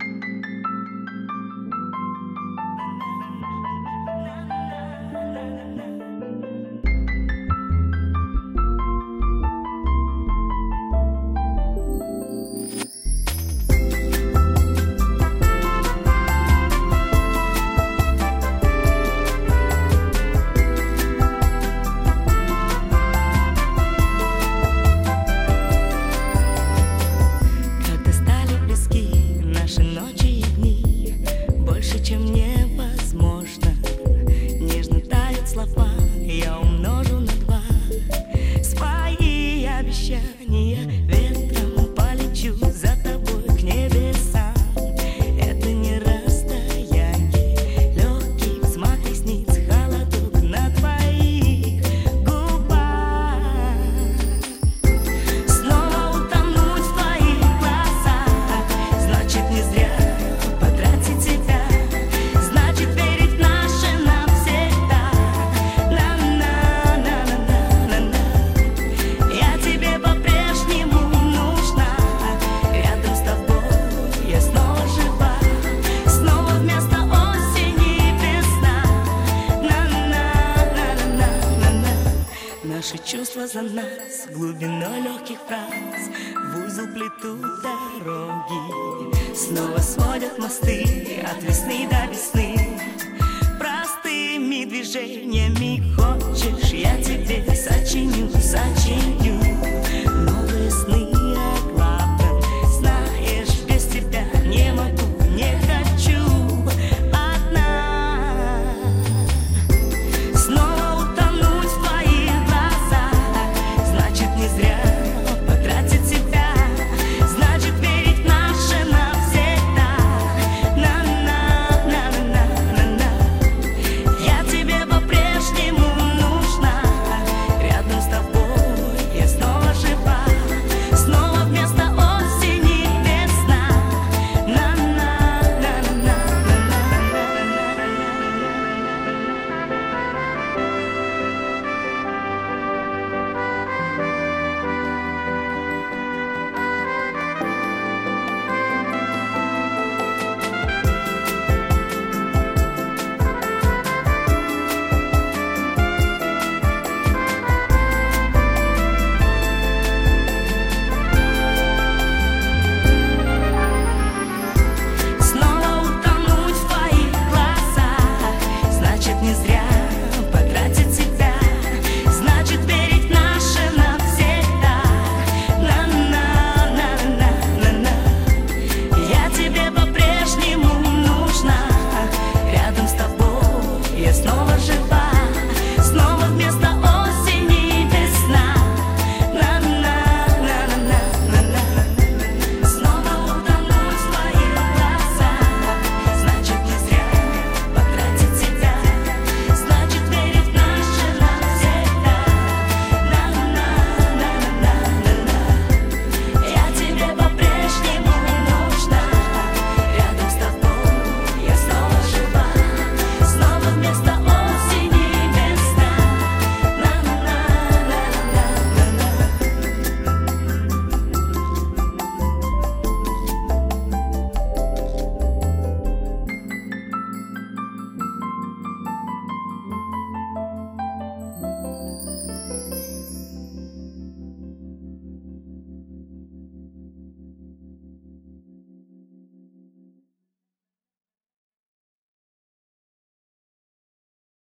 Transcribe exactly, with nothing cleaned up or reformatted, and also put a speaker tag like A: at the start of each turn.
A: Я умножу на два свои обещания. Ветром полечу за тобой к небесам. Это не расстояние, легкий взмах ресниц, холодок на твоих губах. Снова утонуть в твоих глазах, значит не зря потратить себя. Значит верить в наше навсегда. Я тебе по-прежнему нужна. Рядом с тобой я снова жива. Снова вместо осени весна. На-на-на-на-на-на. Наши чувства за нас глубиной легких фраз в узел плетут дороги. Снова сводят мосты от весны до весны. Простыми движениями хочешь, я тебе сочиню, сочиню